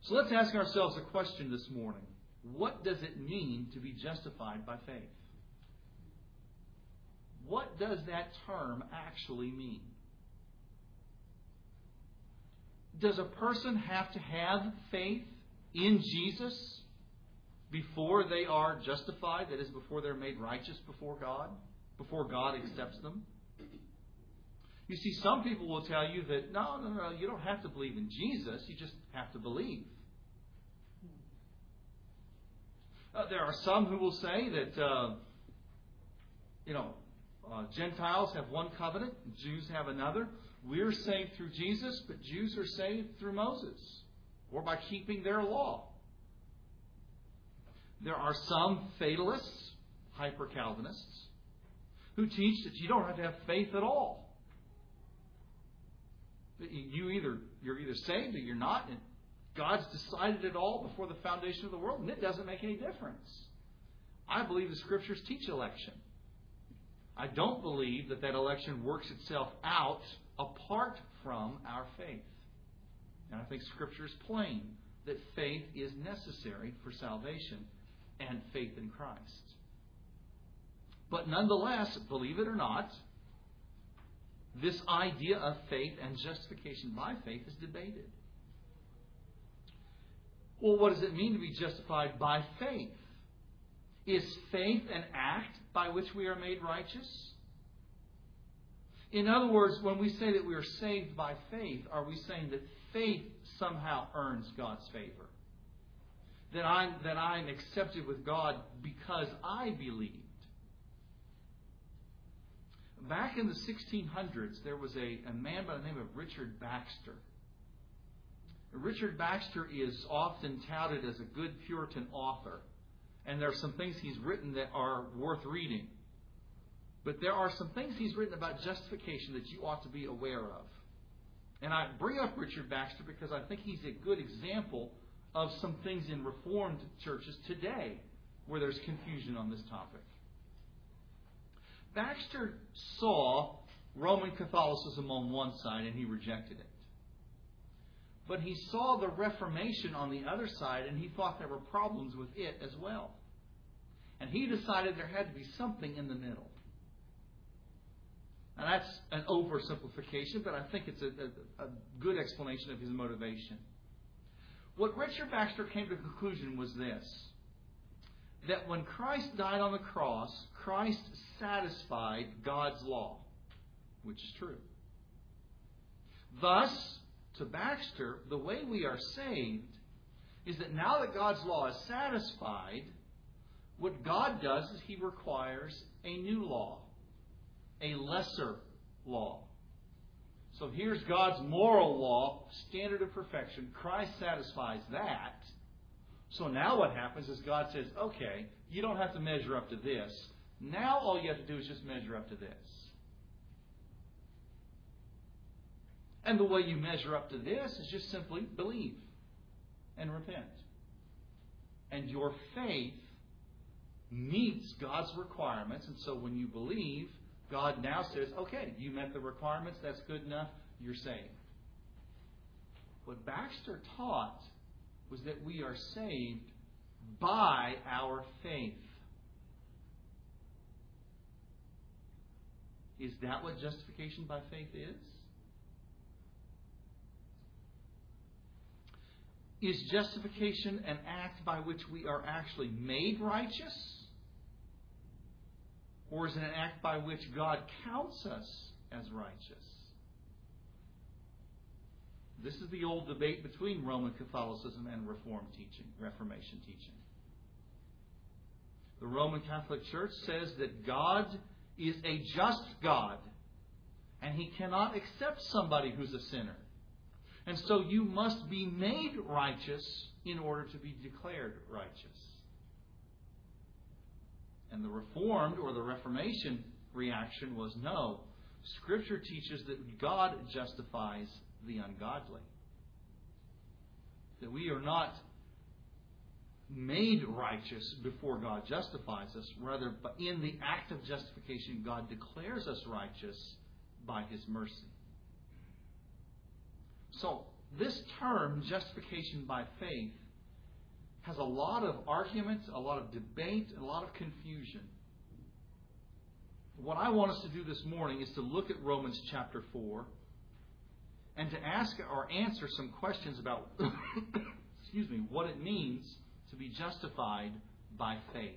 So let's ask ourselves a question this morning. What does it mean to be justified by faith? What does that term actually mean? Does a person have to have faith in Jesus before they are justified? That is, before they're made righteous before God accepts them? You see, some people will tell you that, no, you don't have to believe in Jesus, you just have to believe. There are some who will say that, Gentiles have one covenant, Jews have another. We're saved through Jesus, but Jews are saved through Moses, or by keeping their law. There are some fatalists, hyper-Calvinists, who teach that you don't have to have faith at all. You're either saved or you're not, and God's decided it all before the foundation of the world, and it doesn't make any difference. I believe the Scriptures teach election. I don't believe that election works itself out apart from our faith. And I think Scripture is plain that faith is necessary for salvation and faith in Christ. But nonetheless, believe it or not, this idea of faith and justification by faith is debated. Well, what does it mean to be justified by faith? Is faith an act by which we are made righteous? In other words, when we say that we are saved by faith, are we saying that faith somehow earns God's favor? That I'm accepted with God because I believed? Back in the 1600s, there was a man by the name of Richard Baxter. Richard Baxter is often touted as a good Puritan author. And there are some things he's written that are worth reading. But there are some things he's written about justification that you ought to be aware of. And I bring up Richard Baxter because I think he's a good example of some things in Reformed churches today where there's confusion on this topic. Baxter saw Roman Catholicism on one side and he rejected it. But he saw the Reformation on the other side and he thought there were problems with it as well. And he decided there had to be something in the middle. And that's an oversimplification, but I think it's a good explanation of his motivation. What Richard Baxter came to the conclusion was this: that when Christ died on the cross, Christ satisfied God's law, which is true. Thus, to Baxter, the way we are saved is that now that God's law is satisfied, what God does is He requires a new law, a lesser law. So here's God's moral law, standard of perfection. Christ satisfies that. So now what happens is God says, okay, you don't have to measure up to this. Now all you have to do is just measure up to this. And the way you measure up to this is just simply believe and repent. And your faith meets God's requirements. And so when you believe, God now says, okay, you met the requirements, that's good enough, you're saved. What Baxter taught was that we are saved by our faith. Is that what justification by faith is? Is justification an act by which we are actually made righteous? Or is it an act by which God counts us as righteous? This is the old debate between Roman Catholicism and Reformation teaching. The Roman Catholic Church says that God is a just God, and He cannot accept somebody who's a sinner. And so you must be made righteous in order to be declared righteous. And the Reformed or the Reformation reaction was no. Scripture teaches that God justifies the ungodly. That we are not made righteous before God justifies us. Rather, in the act of justification, God declares us righteous by His mercy. So, This term, justification by faith, has a lot of arguments, a lot of debate, and a lot of confusion. What I want us to do this morning is to look at Romans chapter 4 and to ask or answer some questions about what it means to be justified by faith.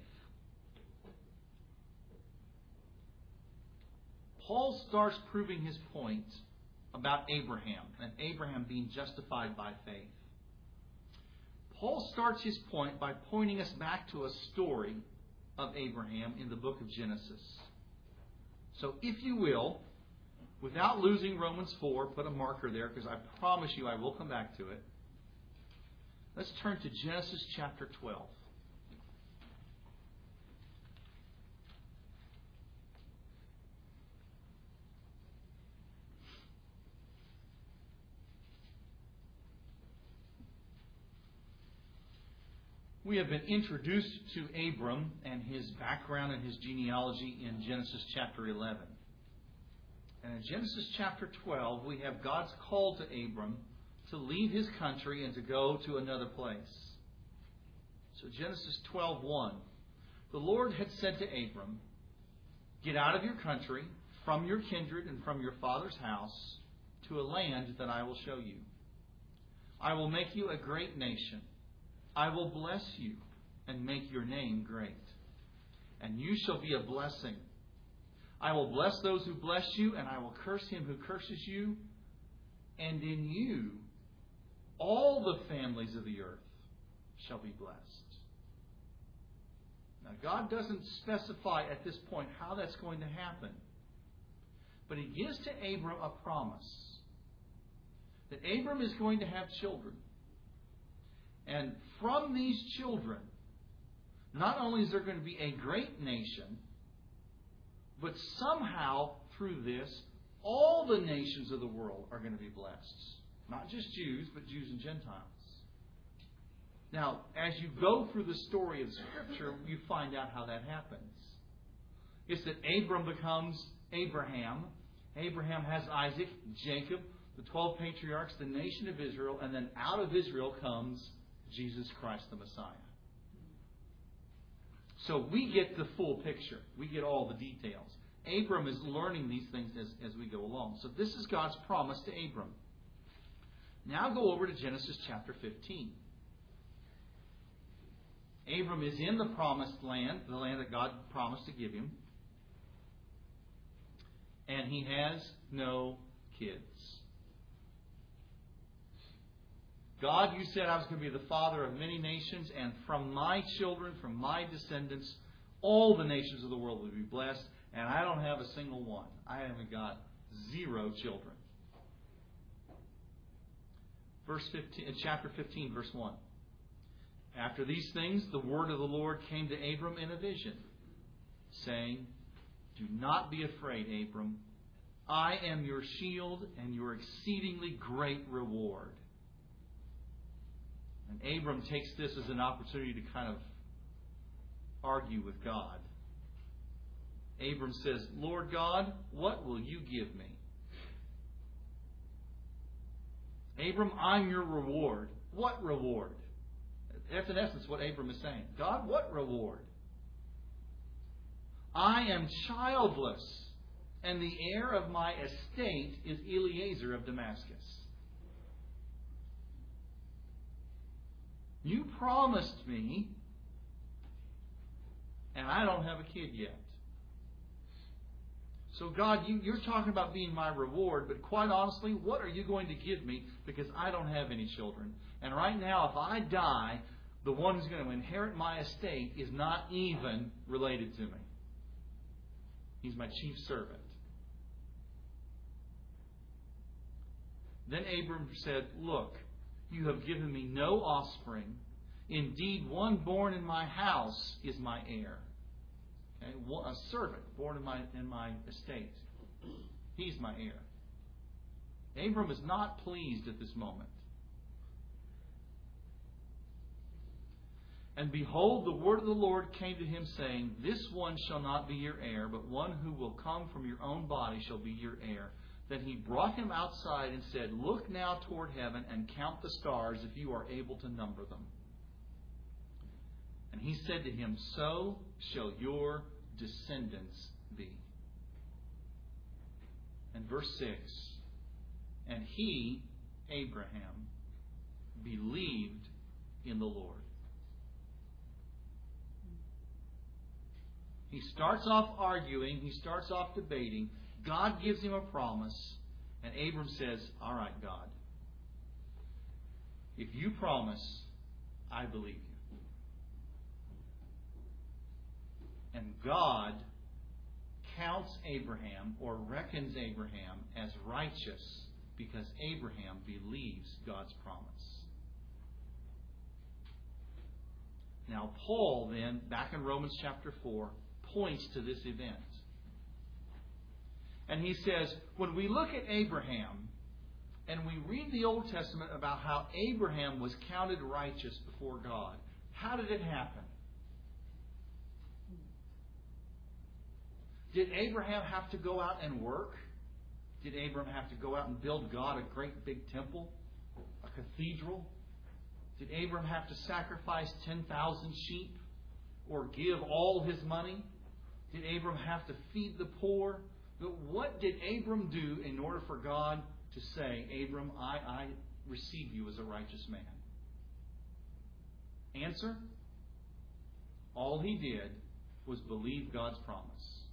Paul starts proving his point about Abraham and Abraham being justified by faith. Paul starts his point by pointing us back to a story of Abraham in the book of Genesis. So if you will, without losing Romans 4, put a marker there because I promise you I will come back to it. Let's turn to Genesis chapter 12. We have been introduced to Abram and his background and his genealogy in Genesis chapter 11. And in Genesis chapter 12, we have God's call to Abram to leave his country and to go to another place. So Genesis 12:1, the Lord had said to Abram, "Get out of your country, from your kindred and from your father's house, to a land that I will show you. I will make you a great nation. I will bless you and make your name great. And you shall be a blessing. I will bless those who bless you, and I will curse him who curses you. And in you, all the families of the earth shall be blessed." Now, God doesn't specify at this point how that's going to happen. But He gives to Abram a promise that Abram is going to have children. And from these children, not only is there going to be a great nation, but somehow through this, all the nations of the world are going to be blessed. Not just Jews, but Jews and Gentiles. Now, as you go through the story of Scripture, you find out how that happens. It's that Abram becomes Abraham. Abraham has Isaac, Jacob, the 12 patriarchs, the nation of Israel, and then out of Israel comes Jesus Christ the Messiah. So we get the full picture. We get all the details. Abram is learning these things as we go along. So this is God's promise to Abram. Now go over to Genesis chapter 15. Abram is in the promised land, the land that God promised to give him. And he has no kids. God, you said I was going to be the father of many nations, and from my children, from my descendants, all the nations of the world will be blessed, and I don't have a single one. I haven't got 0 children. Chapter 15, verse 1. After these things, the word of the Lord came to Abram in a vision, saying, "Do not be afraid, Abram. I am your shield and your exceedingly great reward." And Abram takes this as an opportunity to kind of argue with God. Abram says, "Lord God, what will you give me?" Abram, I'm your reward. What reward? That's in essence what Abram is saying. God, what reward? I am childless, and the heir of my estate is Eliezer of Damascus. You promised me, and I don't have a kid yet. So God, you're talking about being my reward, but quite honestly, what are you going to give me? Because I don't have any children. And right now, if I die, the one who's going to inherit my estate is not even related to me. He's my chief servant. Then Abram said, "Look, you have given me no offspring. Indeed, one born in my house is my heir." Okay? A servant born in my estate. He's my heir. Abram is not pleased at this moment. And behold, the word of the Lord came to him, saying, "This one shall not be your heir, but one who will come from your own body shall be your heir." Then he brought him outside and said, "Look now toward heaven and count the stars if you are able to number them." And he said to him, "So shall your descendants be." And verse 6, "And he, Abraham, believed in the Lord." He starts off arguing. He starts off debating. God gives him a promise. And Abram says, "All right, God. If you promise, I believe you." And God counts Abraham, or reckons Abraham, as righteous because Abraham believes God's promise. Now, Paul then, back in Romans chapter 4, points to this event. And he says, when we look at Abraham and we read the Old Testament about how Abraham was counted righteous before God, how did it happen? Did Abraham have to go out and work? Did Abraham have to go out and build God a great big temple? A cathedral? Did Abraham have to sacrifice 10,000 sheep? Or give all his money? Did Abraham have to feed the poor? But what did Abram do in order for God to say, "Abram, I receive you as a righteous man"? Answer? All he did was believe God's promise.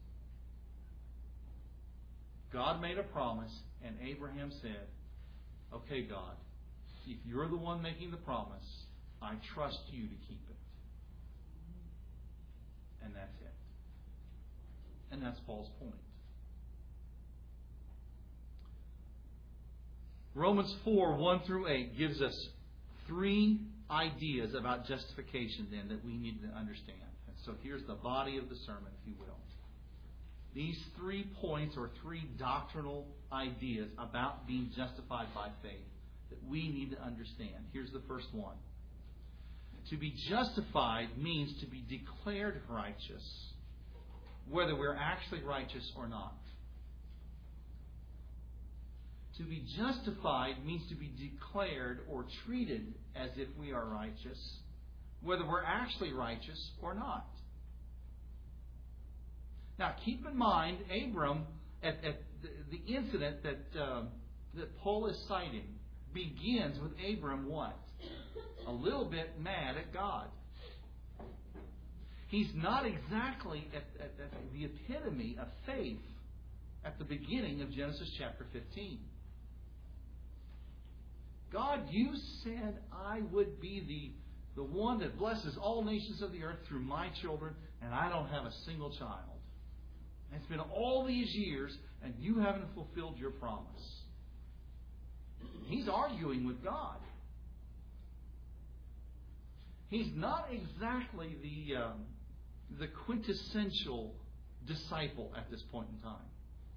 God made a promise, and Abraham said, "Okay, God, if you're the one making the promise, I trust you to keep it." And that's it. And that's Paul's point. Romans 4, 1 through 8 gives us 3 ideas about justification then that we need to understand. And so here's the body of the sermon, if you will. These 3 points, or 3 doctrinal ideas about being justified by faith that we need to understand. Here's the first one. To be justified means to be declared righteous, whether we're actually righteous or not. To be justified means to be declared or treated as if we are righteous, whether we're actually righteous or not. Now, keep in mind, Abram, at the incident that Paul is citing, begins with Abram what? A little bit mad at God. He's not exactly at the epitome of faith at the beginning of Genesis chapter 15. God, you said I would be the one that blesses all nations of the earth through my children, and I don't have a single child. And it's been all these years, and you haven't fulfilled your promise. He's arguing with God. He's not exactly the quintessential disciple at this point in time.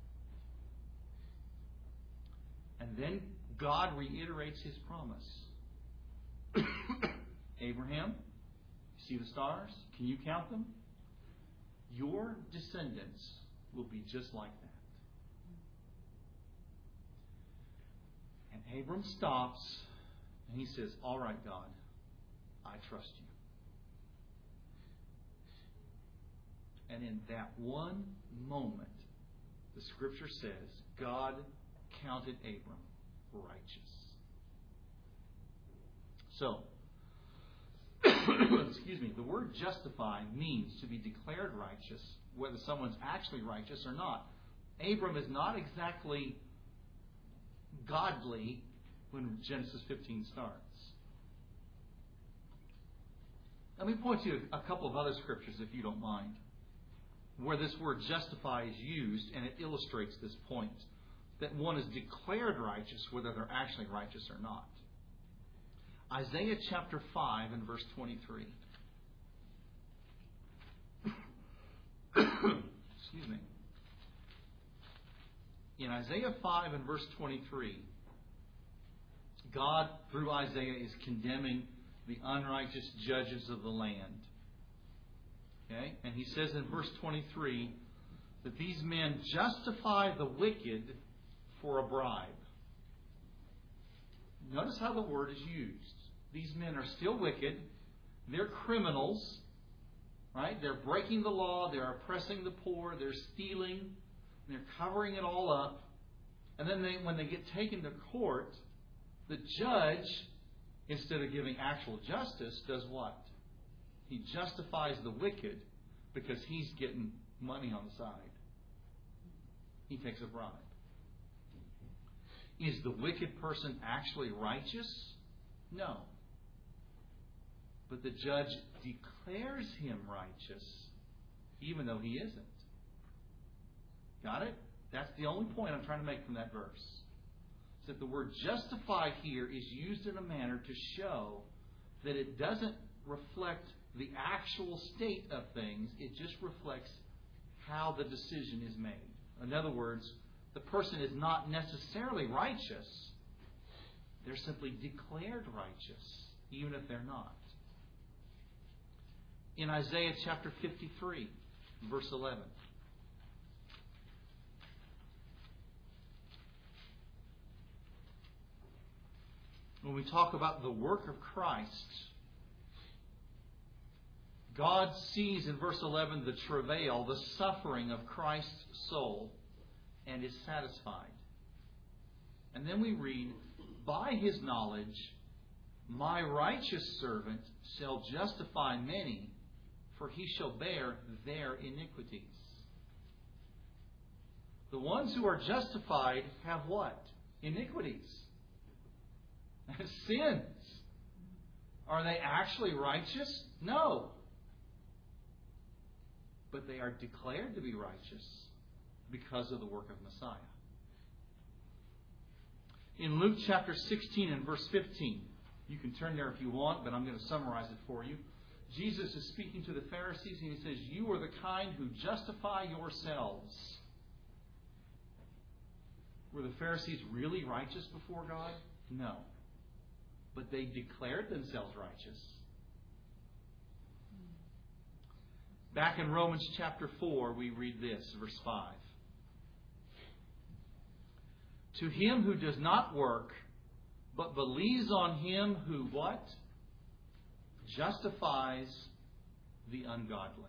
And then God reiterates His promise. Abraham, you see the stars? Can you count them? Your descendants will be just like that. And Abram stops and he says, "All right, God, I trust you." And in that one moment, the Scripture says, God counted Abram righteous. So, excuse me, the word justify means to be declared righteous, whether someone's actually righteous or not. Abram is not exactly godly when Genesis 15 starts. Let me point to a couple of other scriptures, if you don't mind, where this word justify is used, and it illustrates this point, that one is declared righteous whether they're actually righteous or not. Isaiah chapter 5 and verse 23. Excuse me. In Isaiah 5 and verse 23, God, through Isaiah, is condemning the unrighteous judges of the land. Okay? And he says in verse 23 that these men justify the wicked for a bribe. Notice how the word is used. These men are still wicked. They're criminals. Right? They're breaking the law. They're oppressing the poor. They're stealing. They're covering it all up. And then when they get taken to court, the judge, instead of giving actual justice, does what? He justifies the wicked because he's getting money on the side. He takes a bribe. Is the wicked person actually righteous? No. But the judge declares him righteous, even though he isn't. Got it? That's the only point I'm trying to make from that verse. It's that the word justify here is used in a manner to show that it doesn't reflect the actual state of things. It just reflects how the decision is made. In other words, the person is not necessarily righteous. They're simply declared righteous, even if they're not. In Isaiah chapter 53, verse 11. When we talk about the work of Christ, God sees in verse 11 the travail, the suffering of Christ's soul, and is satisfied. And then we read, by his knowledge, my righteous servant shall justify many, for he shall bear their iniquities. The ones who are justified have what? Iniquities. Sins. Are they actually righteous? No. But they are declared to be righteous because of the work of Messiah. In Luke chapter 16 and verse 15, you can turn there if you want, but I'm going to summarize it for you. Jesus is speaking to the Pharisees and he says, you are the kind who justify yourselves. Were the Pharisees really righteous before God? No. But they declared themselves righteous. Back in Romans chapter 4, we read this, verse 5. To him who does not work, but believes on him who what? Justifies the ungodly.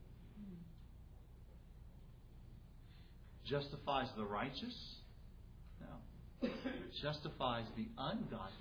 Justifies the righteous? No. Justifies the ungodly.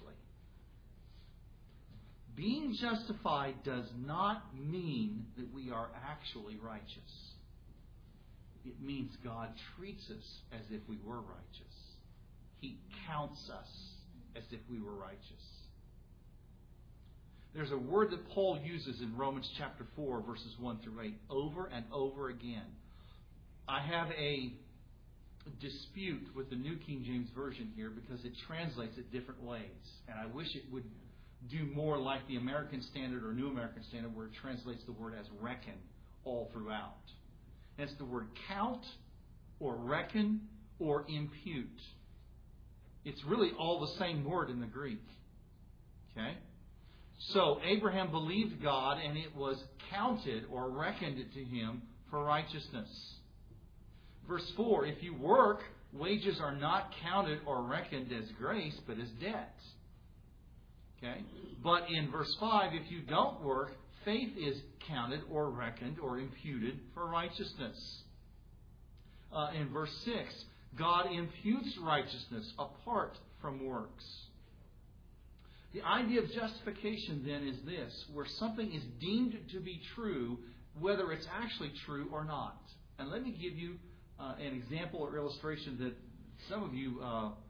Being justified does not mean that we are actually righteous. It means God treats us as if we were righteous. He counts us as if we were righteous. There's a word that Paul uses in Romans chapter 4, verses 1 through 8, over and over again. I have a dispute with the New King James Version here because it translates it different ways. And I wish it would do more like the American Standard or New American Standard, where it translates the word as reckon all throughout. And it's the word count or reckon or impute. It's really all the same word in the Greek. Okay? So Abraham believed God and it was counted or reckoned to him for righteousness. Verse 4, if you work, wages are not counted or reckoned as grace, but as debt. Okay? But in verse 5, if you don't work, faith is counted or reckoned or imputed for righteousness. In verse 6, God imputes righteousness apart from works. The idea of justification then is this, where something is deemed to be true, whether it's actually true or not. And let me give you an example or illustration that some of you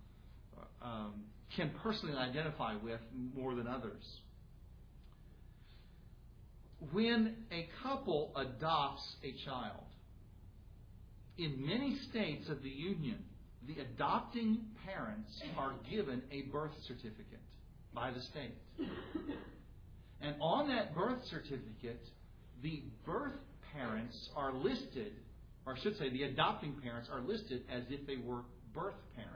can personally identify with more than others. When a couple adopts a child, in many states of the Union, the adopting parents are given a birth certificate by the state. And on that birth certificate, the birth parents are listed, or I should say the adopting parents are listed as if they were birth parents.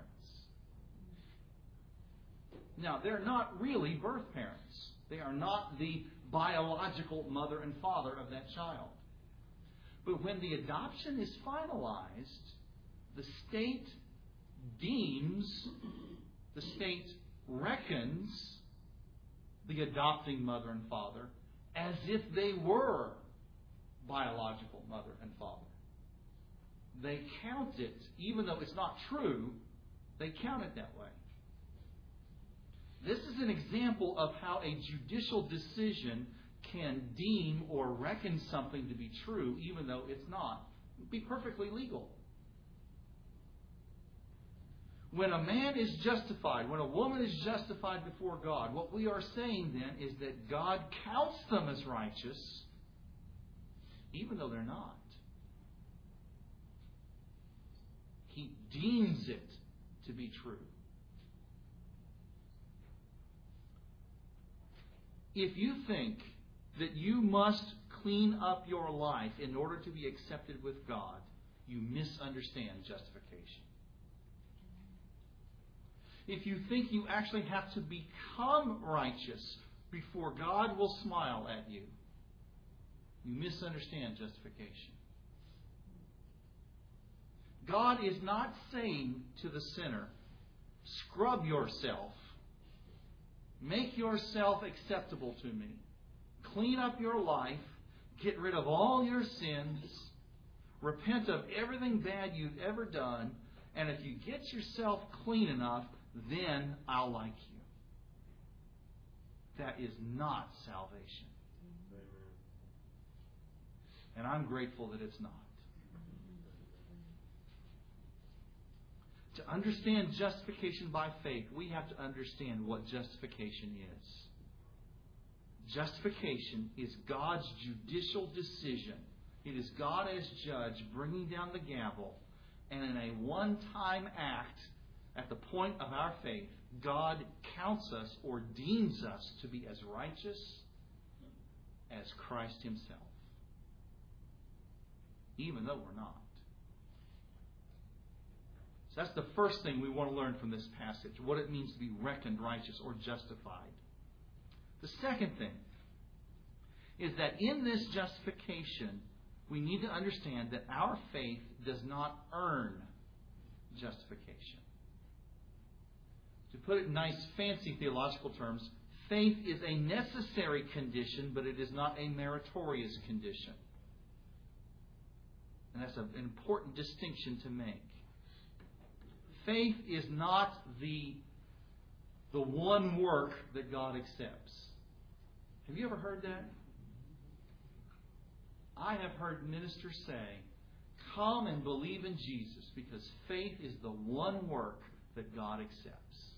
Now, they're not really birth parents. They are not the biological mother and father of that child. But when the adoption is finalized, the state deems, the state reckons the adopting mother and father as if they were biological mother and father. They count it, even though it's not true, they count it that way. This is an example of how a judicial decision can deem or reckon something to be true, even though it's not. It'd be perfectly legal. When a man is justified, when a woman is justified before God, what we are saying then is that God counts them as righteous, even though they're not. He deems it to be true. If you think that you must clean up your life in order to be accepted with God, you misunderstand justification. If you think you actually have to become righteous before God will smile at you, you misunderstand justification. God is not saying to the sinner, scrub yourself, make yourself acceptable to me, clean up your life, get rid of all your sins, repent of everything bad you've ever done, and if you get yourself clean enough, then I'll like you. That is not salvation. And I'm grateful that it's not. To understand justification by faith, we have to understand what justification is. Justification is God's judicial decision. It is God as judge bringing down the gavel, and in a one-time act, at the point of our faith, God counts us or deems us to be as righteous as Christ Himself, even though we're not. So that's the first thing we want to learn from this passage, what it means to be reckoned righteous or justified. The second thing is that in this justification, we need to understand that our faith does not earn justification. To put it in nice, fancy theological terms, faith is a necessary condition, but it is not a meritorious condition. And that's an important distinction to make. Faith is not the one work that God accepts. Have you ever heard that? I have heard ministers say, come and believe in Jesus because faith is the one work that God accepts.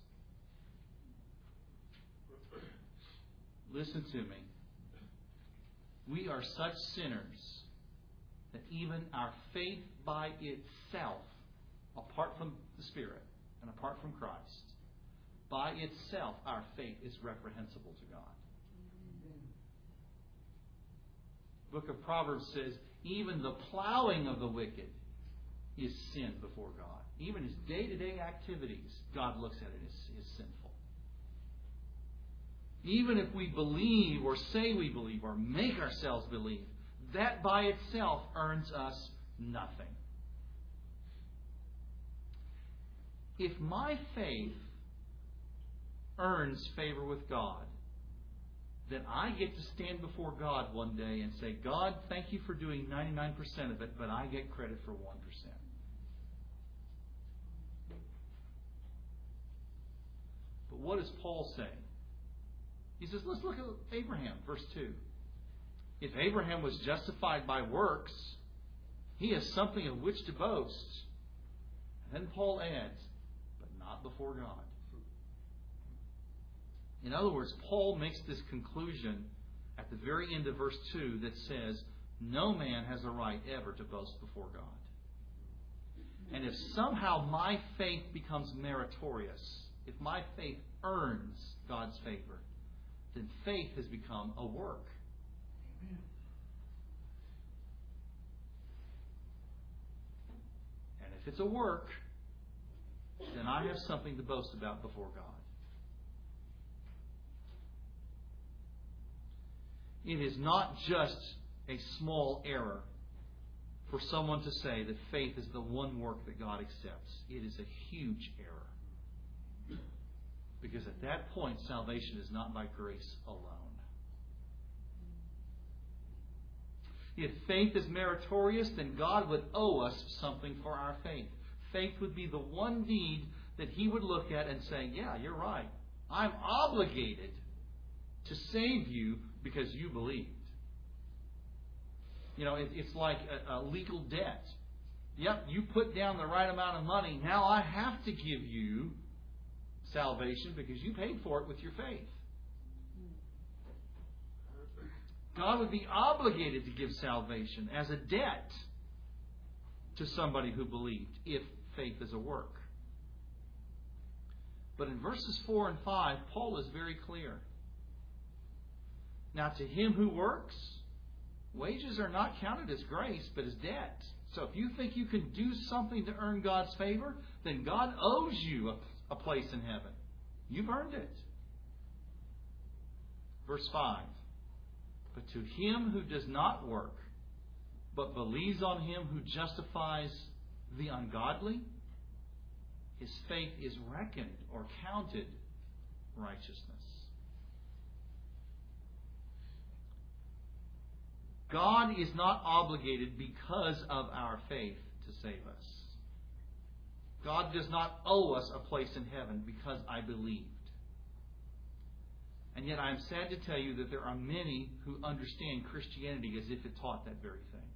Listen to me. We are such sinners that even our faith by itself, apart from the Spirit and apart from Christ, by itself our faith is reprehensible to God. The book of Proverbs says, even the plowing of the wicked is sin before God. Even his day-to-day activities, God looks at it as sinful. Even if we believe or say we believe or make ourselves believe, that by itself earns us nothing. If my faith earns favor with God, then I get to stand before God one day and say, God, thank you for doing 99% of it, but I get credit for 1%. But what does Paul say? He says, let's look at Abraham, verse 2. If Abraham was justified by works, he has something of which to boast. And then Paul adds, but not before God. In other words, Paul makes this conclusion at the very end of verse 2 that says, no man has a right ever to boast before God. And if somehow my faith becomes meritorious, if my faith earns God's favor, then faith has become a work. Amen. And if it's a work, then I have something to boast about before God. It is not just a small error for someone to say that faith is the one work that God accepts. It is a huge error. Because at that point, salvation is not by grace alone. If faith is meritorious, then God would owe us something for our faith. Faith would be the one deed that He would look at and say, yeah, you're right. I'm obligated to save you because you believed. You know, it's like a legal debt. Yep, you put down the right amount of money. Now I have to give you salvation because you paid for it with your faith. God would be obligated to give salvation as a debt to somebody who believed, if faith is a work. But in verses 4 and 5, Paul is very clear. Now, to him who works, wages are not counted as grace, but as debt. So if you think you can do something to earn God's favor, then God owes you a place in heaven. You've earned it. Verse 5. But to him who does not work, but believes on Him who justifies the ungodly, his faith is reckoned or counted righteousness. God is not obligated because of our faith to save us. God does not owe us a place in heaven because I believed. And yet I am sad to tell you that there are many who understand Christianity as if it taught that very thing.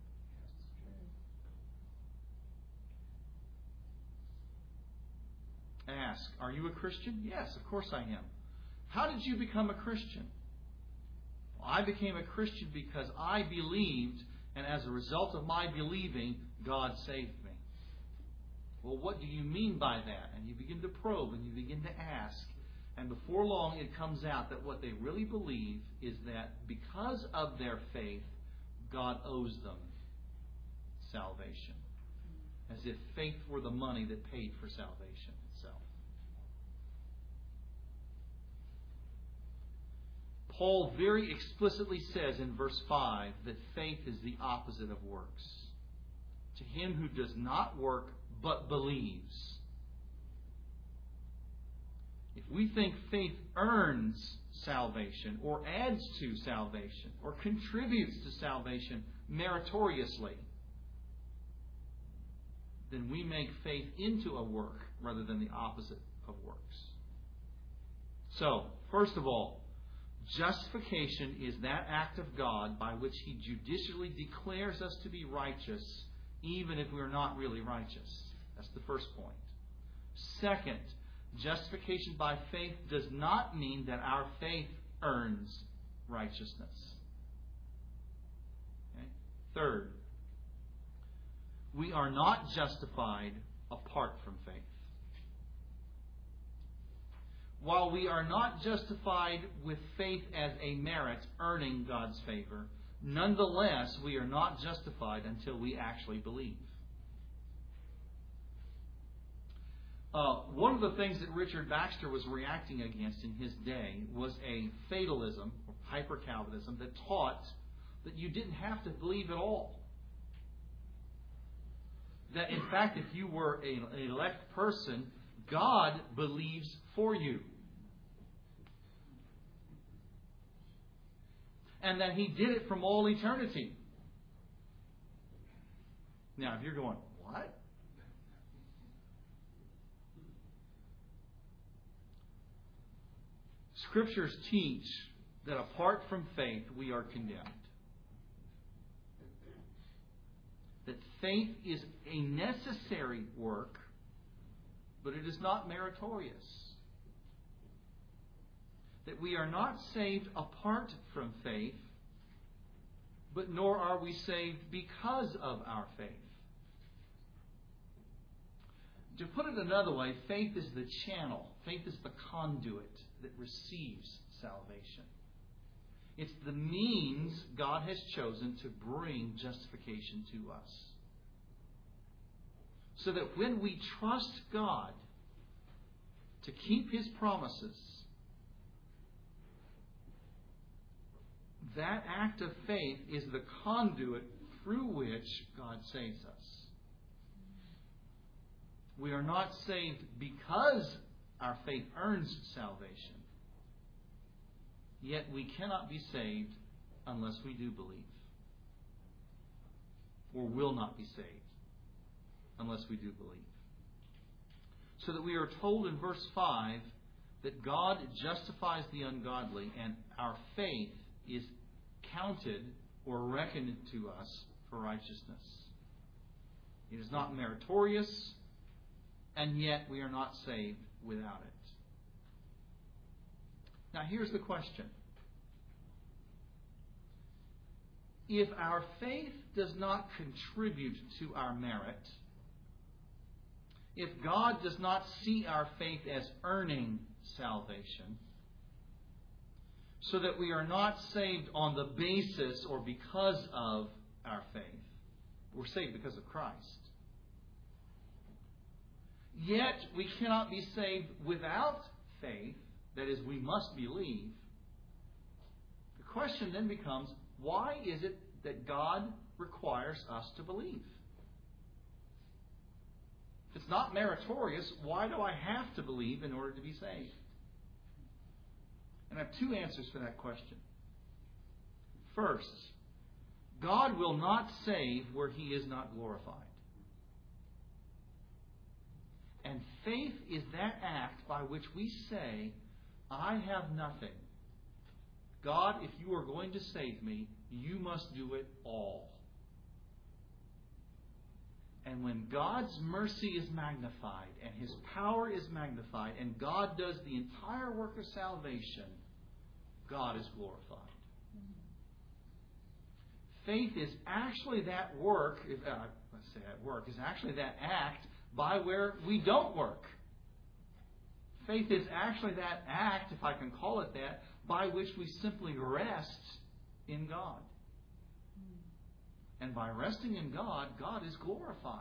Ask, are you a Christian? Yes, of course I am. How did you become a Christian? Well, I became a Christian because I believed, and as a result of my believing, God saved me. Well, what do you mean by that? And you begin to probe and you begin to ask. And before long, it comes out that what they really believe is that because of their faith, God owes them salvation. As if faith were the money that paid for salvation itself. Paul very explicitly says in verse 5 that faith is the opposite of works. To him who does not work but believes. If we think faith earns salvation or adds to salvation or contributes to salvation meritoriously, then we make faith into a work rather than the opposite of works. So, first of all, justification is that act of God by which He judicially declares us to be righteous, even if we're not really righteous. That's the first point. Second, justification by faith does not mean that our faith earns righteousness. Okay? Third, we are not justified apart from faith. While we are not justified with faith as a merit, earning God's favor, nonetheless, we are not justified until we actually believe. One of the things that Richard Baxter was reacting against in his day was a fatalism, or hyper-Calvinism, that taught that you didn't have to believe at all. That, in fact, if you were an elect person, God believes for you. And that He did it from all eternity. Now, if you're going, what? Scriptures teach that apart from faith, we are condemned. That faith is a necessary work, but it is not meritorious. That we are not saved apart from faith, but nor are we saved because of our faith. To put it another way, faith is the channel. Faith is the conduit that receives salvation. It's the means God has chosen to bring justification to us. So that when we trust God to keep His promises, that act of faith is the conduit through which God saves us. We are not saved because our faith earns salvation. Yet we cannot be saved unless we do believe. Or will not be saved unless we do believe. So that we are told in verse 5 that God justifies the ungodly and our faith is counted or reckoned to us for righteousness. It is not meritorious, and yet we are not saved without it. Now here's the question. If our faith does not contribute to our merit, if God does not see our faith as earning salvation, so that we are not saved on the basis or because of our faith, we're saved because of Christ. Yet we cannot be saved without faith, that is, we must believe. The question then becomes, why is it that God requires us to believe? If it's not meritorious, why do I have to believe in order to be saved? And I have two answers for that question. First, God will not save where He is not glorified. And faith is that act by which we say, I have nothing. God, if you are going to save me, you must do it all. And when God's mercy is magnified and His power is magnified and God does the entire work of salvation, God is glorified. Faith is actually that work, is actually that act by where we don't work. Faith is actually that act, if I can call it that, by which we simply rest in God. And by resting in God, God is glorified.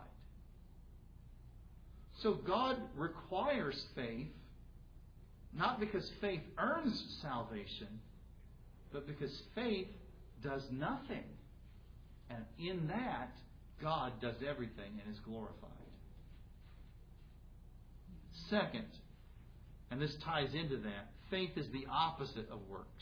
So God requires faith, not because faith earns salvation, but because faith does nothing. And in that, God does everything and is glorified. Second, and this ties into that, faith is the opposite of works.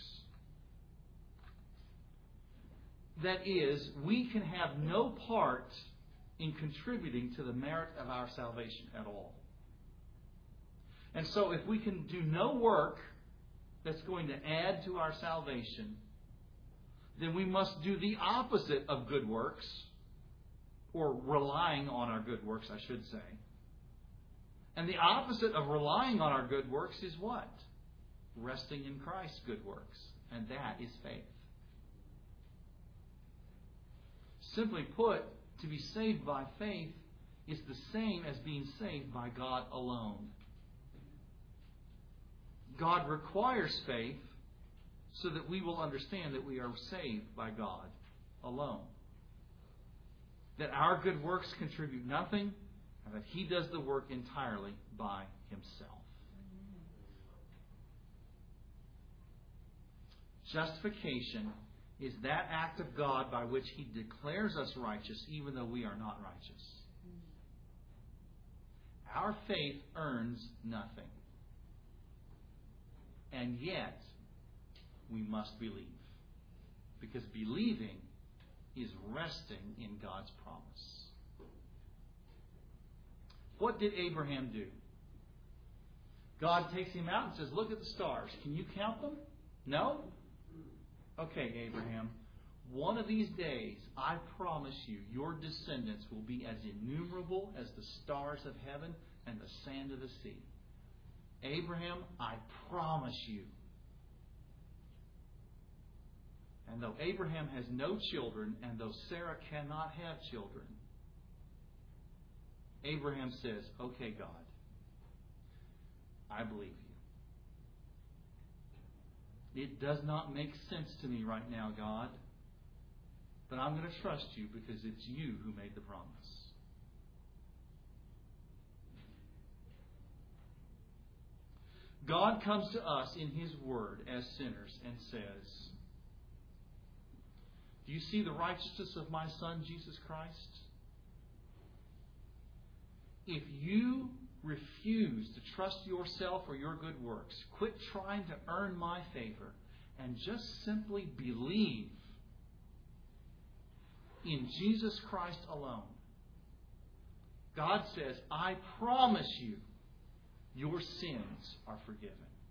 That is, we can have no part in contributing to the merit of our salvation at all. And so if we can do no work that's going to add to our salvation, then we must do the opposite of good works, or relying on our good works, I should say. And the opposite of relying on our good works is what? Resting in Christ's good works. And that is faith. Simply put, to be saved by faith is the same as being saved by God alone. God requires faith so that we will understand that we are saved by God alone. That our good works contribute nothing, and that He does the work entirely by Himself. Justification is that act of God by which He declares us righteous even though we are not righteous. Our faith earns nothing. And yet, we must believe. Because believing is resting in God's promise. What did Abraham do? God takes him out and says, look at the stars. Can you count them? No? Okay, Abraham, one of these days, I promise you, your descendants will be as innumerable as the stars of heaven and the sand of the sea. Abraham, I promise you. And though Abraham has no children, and though Sarah cannot have children, Abraham says, okay, God, I believe you. It does not make sense to me right now, God, but I'm going to trust you because it's you who made the promise. God comes to us in His Word as sinners and says, Do you see the righteousness of my Son, Jesus Christ? If you refuse to trust yourself or your good works, quit trying to earn my favor, and just simply believe in Jesus Christ alone, God says, I promise you, your sins are forgiven.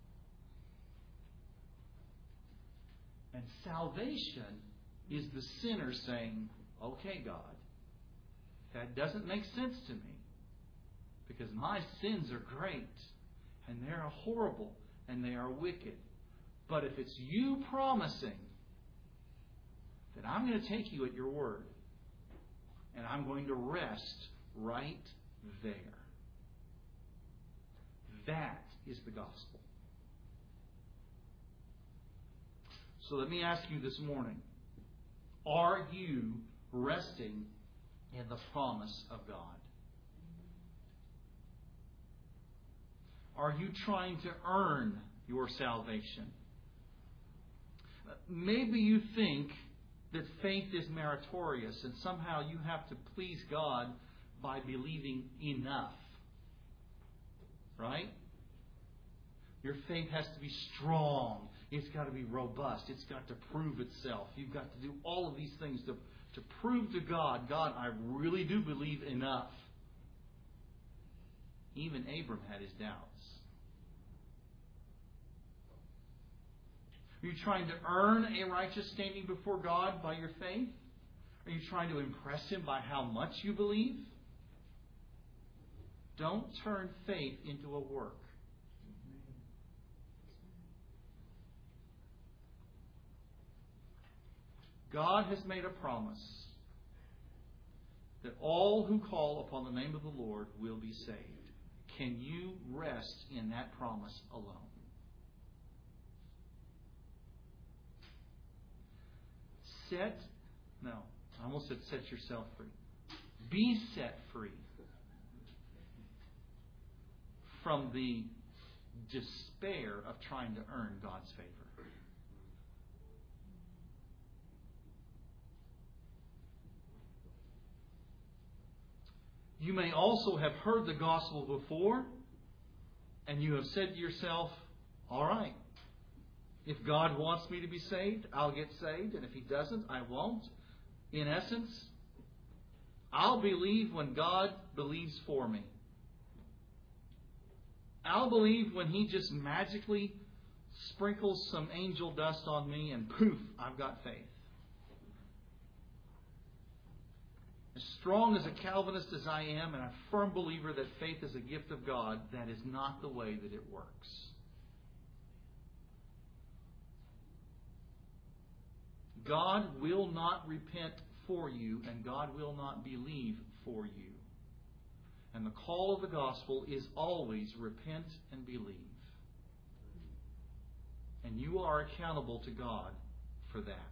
And salvation is the sinner saying, okay, God, that doesn't make sense to me because my sins are great and they are horrible and they are wicked. But if it's you promising that I'm going to take you at your word and I'm going to rest right there. That is the gospel. So let me ask you this morning, are you resting in the promise of God? Are you trying to earn your salvation? Maybe you think that faith is meritorious and somehow you have to please God by believing enough. Right? Your faith has to be strong. It's got to be robust. It's got to prove itself. You've got to do all of these things to prove to God, God, I really do believe enough. Even Abram had his doubts. Are you trying to earn a righteous standing before God by your faith? Are you trying to impress Him by how much you believe? Don't turn faith into a work. God has made a promise that all who call upon the name of the Lord will be saved. Can you rest in that promise alone? I almost said set yourself free. Be set free from the despair of trying to earn God's favor. You may also have heard the gospel before, and you have said to yourself, all right, if God wants me to be saved, I'll get saved, and if He doesn't, I won't. In essence, I'll believe when God believes for me. I'll believe when He just magically sprinkles some angel dust on me and poof, I've got faith. As strong as a Calvinist as I am and a firm believer that faith is a gift of God, that is not the way that it works. God will not repent for you, and God will not believe for you. And the call of the gospel is always repent and believe. And you are accountable to God for that.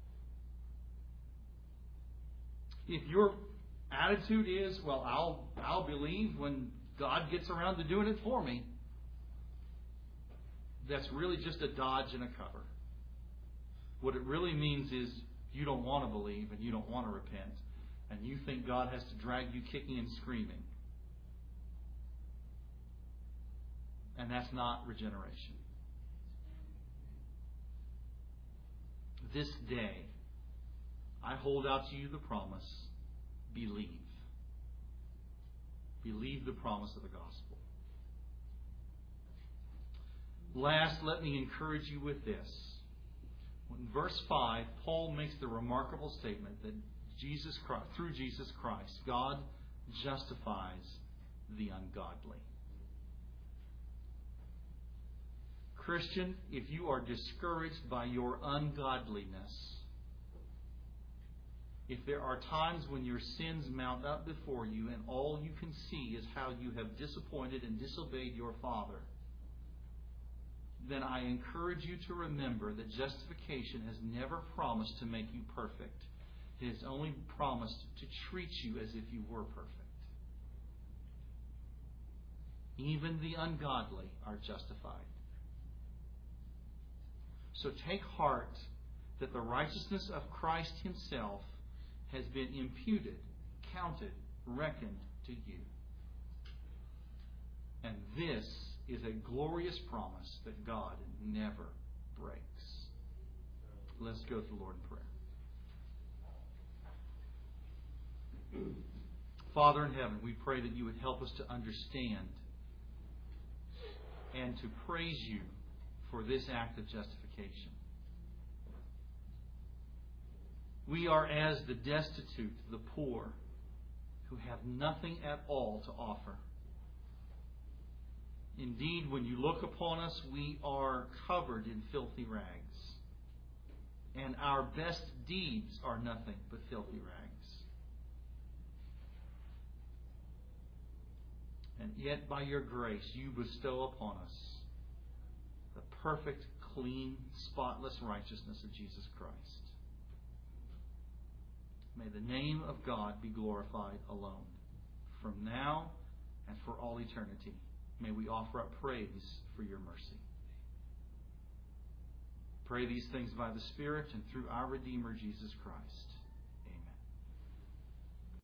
If your attitude is, well, I'll believe when God gets around to doing it for me, that's really just a dodge and a cover. What it really means is you don't want to believe and you don't want to repent, and you think God has to drag you kicking and screaming. And that's not regeneration. This day, I hold out to you the promise, believe. Believe the promise of the gospel. Last, let me encourage you with this. In verse 5, Paul makes the remarkable statement that Jesus Christ, through Jesus Christ, God justifies the ungodly. Christian, if you are discouraged by your ungodliness, if there are times when your sins mount up before you and all you can see is how you have disappointed and disobeyed your Father, then I encourage you to remember that justification has never promised to make you perfect. It has only promised to treat you as if you were perfect. Even the ungodly are justified. So take heart that the righteousness of Christ Himself has been imputed, counted, reckoned to you. And this is a glorious promise that God never breaks. Let's go to the Lord in prayer. Father in heaven, we pray that you would help us to understand and to praise you for this act of justification. We are as the destitute, the poor, who have nothing at all to offer. Indeed, when you look upon us, we are covered in filthy rags. And our best deeds are nothing but filthy rags. And yet, by your grace, you bestow upon us the perfect, clean, spotless righteousness of Jesus Christ. May the name of God be glorified alone, from now and for all eternity. May we offer up praise for your mercy. Pray these things by the Spirit and through our Redeemer, Jesus Christ.